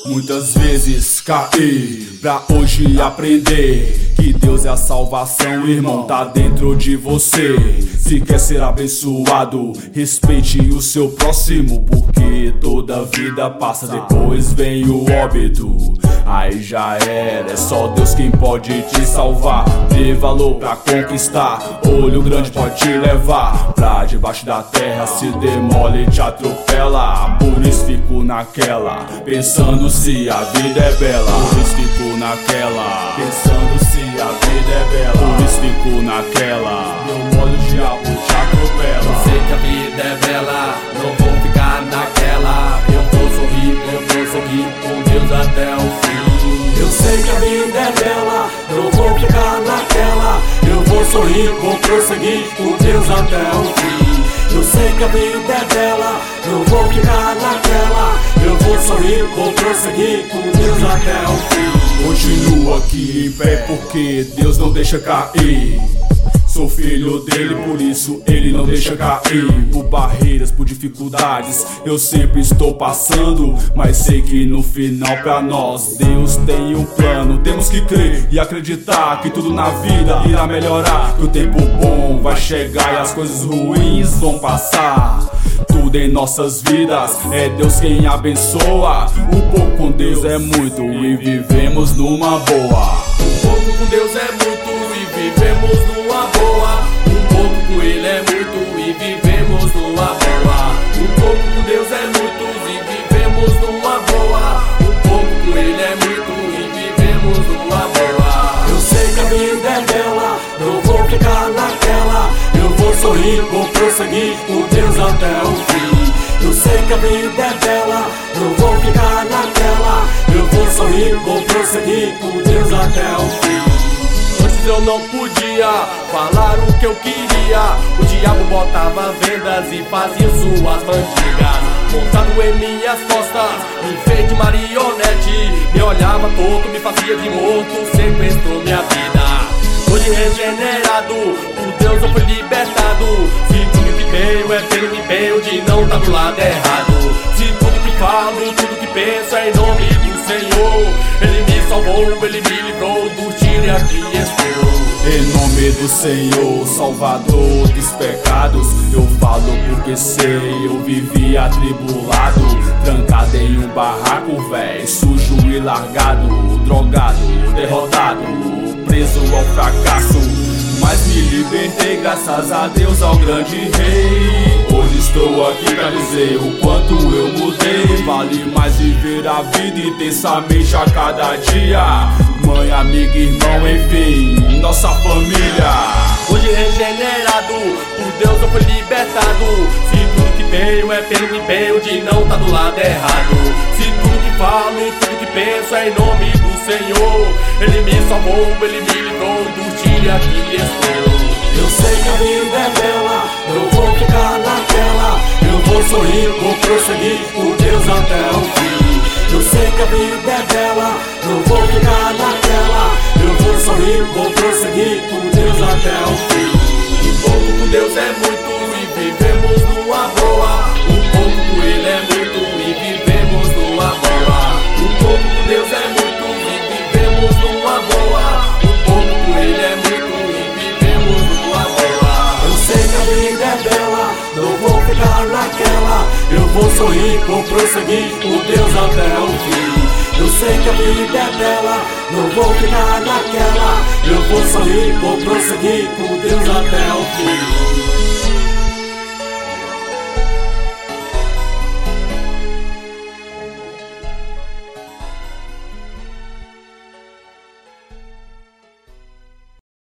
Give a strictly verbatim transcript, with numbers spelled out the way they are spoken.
Muitas vezes caí pra hoje aprender que Deus é a salvação, irmão, tá dentro de você. Se quer ser abençoado, respeite o seu próximo, porque toda vida passa, depois vem o óbito. Aí já era, é só Deus quem pode te salvar. Dê valor pra conquistar, olho grande pode te levar pra debaixo da terra, se demole te atropela. Por isso fico naquela, pensando se a vida é bela. Por isso fico naquela, pensando se a vida é bela. Por isso fico naquela, meu mole o diabo te atropela. Eu sei que a vida é bela, não vou ficar naquela. Eu vou sorrir, eu vou seguir com Deus até o fim. Eu sei que a vida é bela, não vou ficar naquela. Eu vou sorrir, vou prosseguir com Deus até o fim. Eu sei que a vida é bela, não vou ficar naquela. Eu vou sorrir, vou prosseguir com Deus até o fim. Continuo aqui em pé porque Deus não deixa cair. Sou filho dele, por isso ele não deixa cair. Por barreiras, por dificuldades, eu sempre estou passando, mas sei que no final pra nós Deus tem um plano. Temos que crer e acreditar que tudo na vida irá melhorar, que o tempo bom vai chegar e as coisas ruins vão passar. Tudo em nossas vidas é Deus quem abençoa. O pouco com Deus é muito e vivemos numa boa. O pouco com Deus é muito e vivemos numa boa. O pouco com Ele é muito e vivemos numa boa. O pouco com Deus é muito e vivemos numa boa. O pouco com Ele é muito e vivemos numa boa. Eu sei que a vida é bela, não vou ficar naquela. Eu vou sorrir, vou prosseguir com Deus até o fim. Eu sei que a vida é bela, não vou ficar naquela. Eu vou sorrir, vou prosseguir com Deus até o fim. Antes eu não podia falar o que eu queria. O diabo botava vendas e fazia suas mandigas. Montado em minhas costas, me fez de marionete. Me olhava torto, me fazia de morto, sequestrou minha vida. Hoje regenerado, por Deus eu fui libertado. Se tudo que tenho é pelo empenho de não tá do lado errado. Se tudo que falo, tudo que penso é em nome do Senhor. Ele me salvou, Ele me livrou do tiro e aqui estou. Em nome do Senhor, Salvador dos pecados, eu falo porque sei, eu vivi atribulado, trancado em um barraco, véi, sujo e largado, drogado, derrotado, preso ao fracasso, mas me libertei graças a Deus, ao grande rei. Hoje estou aqui pra dizer o quanto eu mudei. Vale mais viver a vida intensamente a cada dia. Mãe, amiga, irmão, enfim, nossa família. Hoje regenerado, por Deus eu fui libertado. Se tudo que tenho é pelo empenho de não tá do lado errado. Se tudo que falo, tudo que penso é em nome do Senhor. Ele me salvou, Ele me livrou do tiro e aqui estou. Eu sei que a vida é bela, eu vou ficar naquela. Eu vou sorrir, vou prosseguir com Deus até o fim. Eu sei que a vida é bela, eu vou ficar naquela. Eu vou sorrir, vou prosseguir com Deus até o fim. Um pouco com Deus é muito e vivemos numa boa. Um pouco com Ele é muito e vivemos numa boa. Um pouco com Deus é muito e vivemos numa boa. Um pouco com Ele é muito e vivemos numa boa. Eu sei que a vida é bela, não vou ficar naquela. Eu vou sorrir, vou prosseguir com Deus até o fim. Eu sei que a vida é bela, não vou ficar naquela. Eu vou sorrir, vou prosseguir com Deus até o fim.